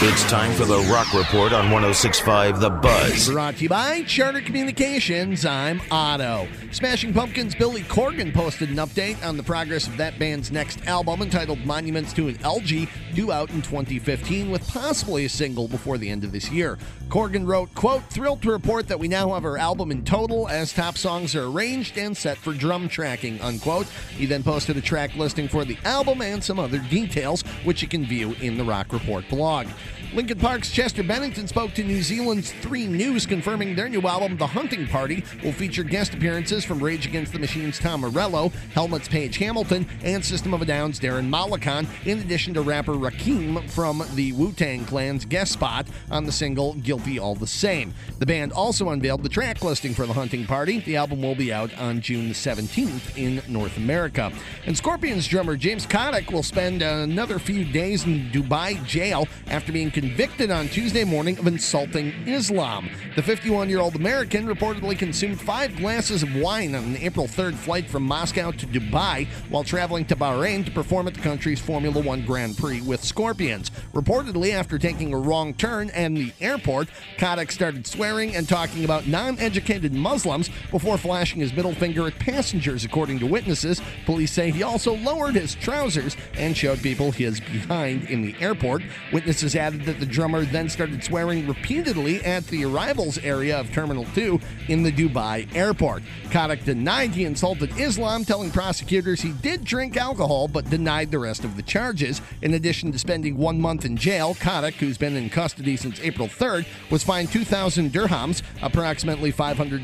It's time for the Rock Report on 106.5 The Buzz. Brought to you by Charter Communications. I'm Otto. Smashing Pumpkins' Billy Corgan posted an update on the progress of that band's next album entitled Monuments to an Elegy, due out in 2015 with possibly a single before the end of this year. Corgan wrote, quote, "Thrilled to report that we now have our album in total as top songs are arranged and set for drum tracking," unquote. He then posted a track listing for the album and some other details, which you can view in the Rock Report blog. Linkin Park's Chester Bennington spoke to New Zealand's 3 News, confirming their new album, The Hunting Party, will feature guest appearances from Rage Against the Machine's Tom Morello, Helmet's Paige Hamilton, and System of a Down's Darren Malakan, in addition to rapper Rakim from the Wu-Tang Clan's guest spot on the single Guilty All the Same. The band also unveiled the track listing for The Hunting Party. The album will be out on June the 17th in North America. And Scorpions drummer James Kotick will spend another few days in Dubai jail after being convicted on Tuesday morning of insulting Islam. The 51-year-old American reportedly consumed 5 glasses of wine on an April 3rd flight from Moscow to Dubai while traveling to Bahrain to perform at the country's Formula One Grand Prix with Scorpions. Reportedly, after taking a wrong turn at the airport, Kotick started swearing and talking about non-educated Muslims before flashing his middle finger at passengers, according to witnesses. Police say he also lowered his trousers and showed people his behind in the airport. Witnesses added that the drummer then started swearing repeatedly at the arrivals area of Terminal 2 in the Dubai airport. Kotick denied he insulted Islam, telling prosecutors he did drink alcohol but denied the rest of the charges. In addition to spending 1 month in jail, Kotick, who's been in custody since April 3rd, was fined 2,000 dirhams, approximately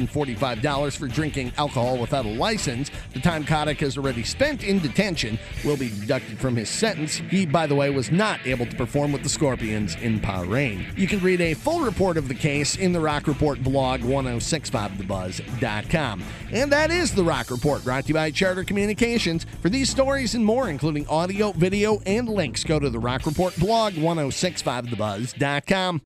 $545, for drinking alcohol without a license. The time Kotick has already spent in detention will be deducted from his sentence. He, by the way, was not able to perform with the Scorpions in Bahrain. You can read a full report of the case in the Rock Report blog, 1065thebuzz.com. And that is the Rock Report, brought to you by Charter Communications. For these stories and more, including audio, video, and links, go to the Rock Report blog, 1065thebuzz.com.